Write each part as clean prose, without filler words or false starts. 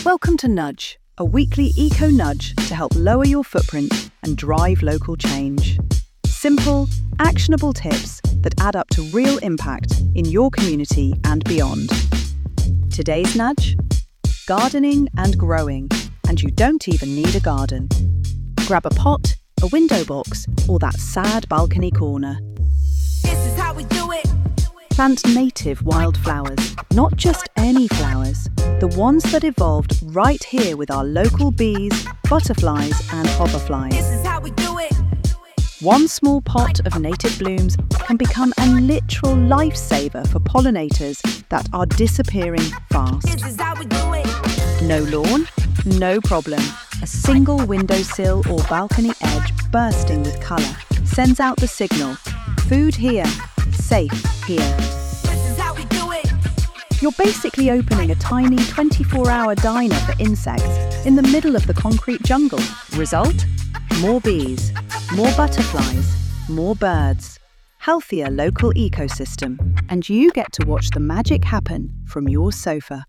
Welcome to Nudge, a weekly eco-nudge to help lower your footprint and drive local change. Simple, actionable tips that add up to real impact in your community and beyond. Today's nudge? Gardening and growing, and you don't even need a garden. Grab a pot, a window box, or that sad balcony corner. This is how we do it. Plant native wildflowers, not just any flowers, the ones that evolved right here with our local bees, butterflies and hoverflies. This is how we do it. One small pot of native blooms can become a literal lifesaver for pollinators that are disappearing fast. This is how we do it. No lawn? No problem. A single windowsill or balcony edge bursting with colour sends out the signal. Food here, safe here. This is how we do it. You're basically opening a tiny 24-hour diner for insects in the middle of the concrete jungle. Result? More bees, more butterflies, more birds. Healthier local ecosystem. And you get to watch the magic happen from your sofa.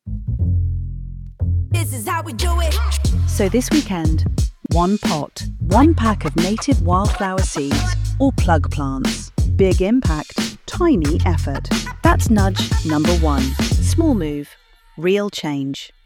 This is how we do it. So this weekend, one pot, one pack of native wildflower seeds or plug plants. Big impact, tiny effort. That's nudge number 1. Small move, real change.